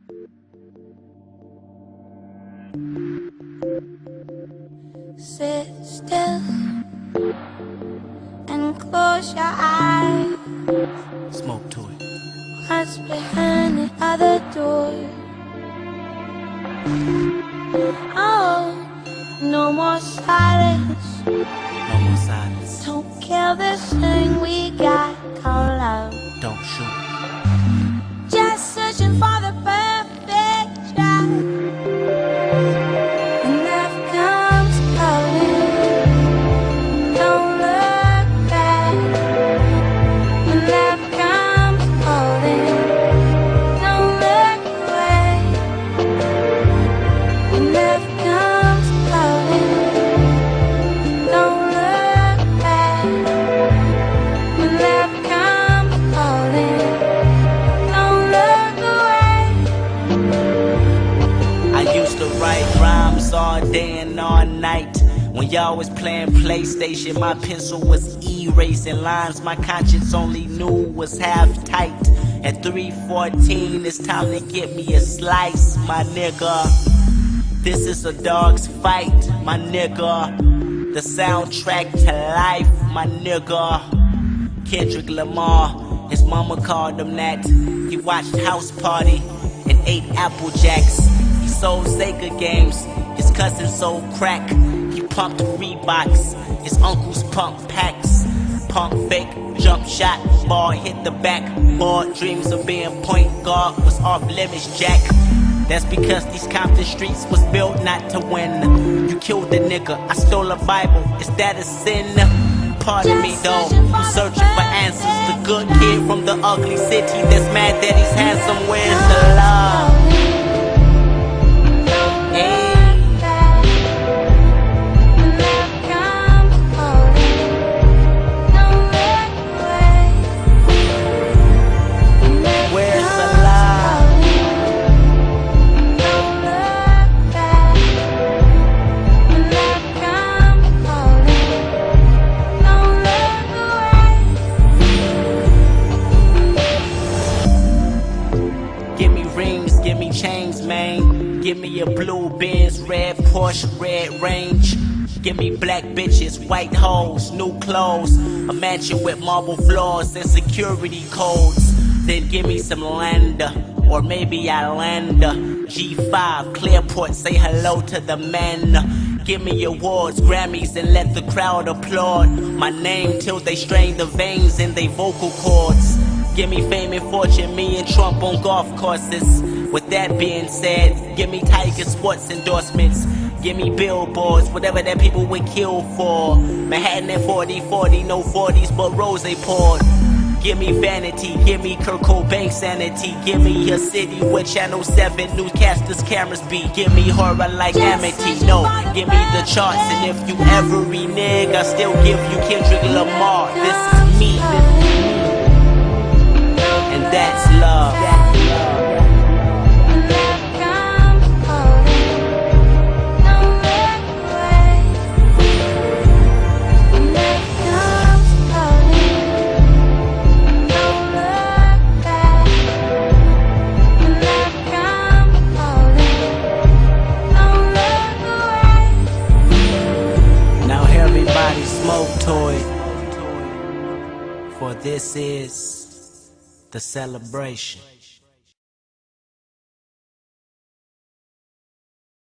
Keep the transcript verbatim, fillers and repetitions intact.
Sit still and close your eyes. Smoke to it. What's behind the other door? Oh, no more silence. No more silence. Don't kill this thing we got called love. Don't shoot. Just searching for the perfect shot. When love comes calling, don't look back. When love comes calling, don't look away. When love comes calling, don't look back. When love comes calling, don't look away. I used to write rhymes all day and all night. When y'all was playing PlayStation, my pencil was erasing lines my conscience only knew was half tight. At three fourteen, it's time to get me a slice, my nigga. This is a dog's fight, my nigga. The soundtrack to life, my nigga. Kendrick Lamar, his mama called him that. He watched House Party and ate Apple Jacks. He sold Sega games, his cousin sold crack. He pumped Reeboks, his uncles pumped packs. Pump fake, jump shot, ball hit the back. Boy, dreams of being point guard was off limits, Jack. That's because these Compton streets was built not to win. You killed the nigga, I stole a Bible, is that a sin? Pardon me though, I'm searching for answers. The good kid from the ugly city that's mad that he's handsome. Where's the love? Hey. Where's the love? Give me rings, give me chains, man. Give me a blue Benz, red Porsche, red Range. Give me black bitches, white hoes, new clothes, a mansion with marble floors and security codes. Then give me some land, or maybe Islander. G five, Clearport, say hello to the men. Give me awards, Grammys, and let the crowd applaud my name till they strain the veins in they vocal cords. Give me fame and fortune, me and Trump on golf courses. With that being said, give me Tiger Sports endorsements. Give me billboards, whatever that people would kill for. Manhattan at forty forty, no forties, but rose poured. Give me vanity, give me Kurt Cobain sanity. Give me a city where Channel seven newscasters cameras be. Give me horror like Amity, no, give me the charts. And if you ever renege, I still give you Kendrick Lamar. This is me, and that's love. Smoke to it, for this is the celebration.